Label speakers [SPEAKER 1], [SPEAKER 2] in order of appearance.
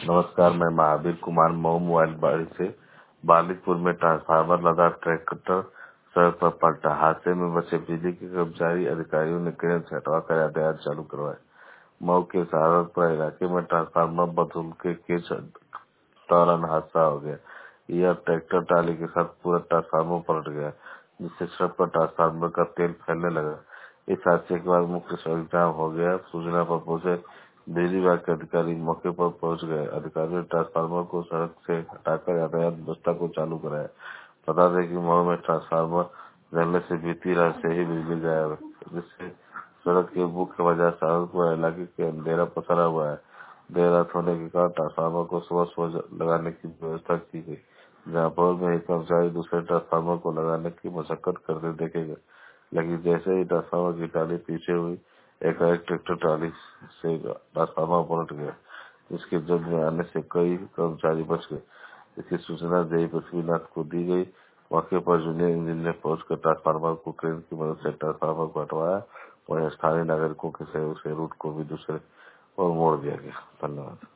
[SPEAKER 1] नमस्कार, मैं महावीर कुमार मऊ मोबाइल बाड़ी से बालिकपुर में ट्रांसफार्मर लदा ट्रैक्टर सड़क पर पलटा। हादसे में बचे बिजली के कर्मचारी, अधिकारियों ने क्रेन से हटवाकर यातायात चालू करवाया। मऊ के सहारनपुर इलाके में ट्रांसफार्मर बदल के दौरान हादसा हो गया। यह ट्रैक्टर ट्राली के साथ पूरा ट्रांसफार्मर पलट गया, जिससे सड़क पर ट्रांसफार्मर का तेल फैलने लगा। इस हादसे के बाद मुख्य सड़क जाम हो गया। सूचना पर पहुंचे बिजली विभाग के अधिकारी मौके पर पहुंच गए। अधिकारियों ने ट्रांसफार्मर को सड़क से हटाकर यातायात व्यवस्था को चालू कराया। बता दें कि मऊ में ट्रांसफार्मर जलने से बीती रात से ही बिजली गायब है, जिससे सड़क के मुख्य बाजार सहारनपुर इलाके के अंधेरा पसरा हुआ है। देर रात होने के कारण ट्रांसफार्मर को सुबह लगाने की व्यवस्था की गई, जहाँ भोर में एक कर्मचारी दूसरे ट्रांसफार्मर को लगाने की मशक्कत करते देखे गए। लेकिन जैसे ही ट्रांसफार्मर की टाली पीछे हुई, एक ट्रैक्टर ट्राली से ट्रांसफार्मर पलट गया, जिसके जद में आने से कई कर्मचारी बच गए। इसकी सूचना जेई पृथ्वीनाथ को दी गई। मौके पर जूनियर इंजीनियर पहुंचकर ट्रांसफार्मर को क्रेन की मदद से ट्रांसफार्मर को हटवाया। वहीं स्थानीय नागरिकों के सहयोग से रूट को भी दूसरे और मोड़ दिया गया। धन्यवाद।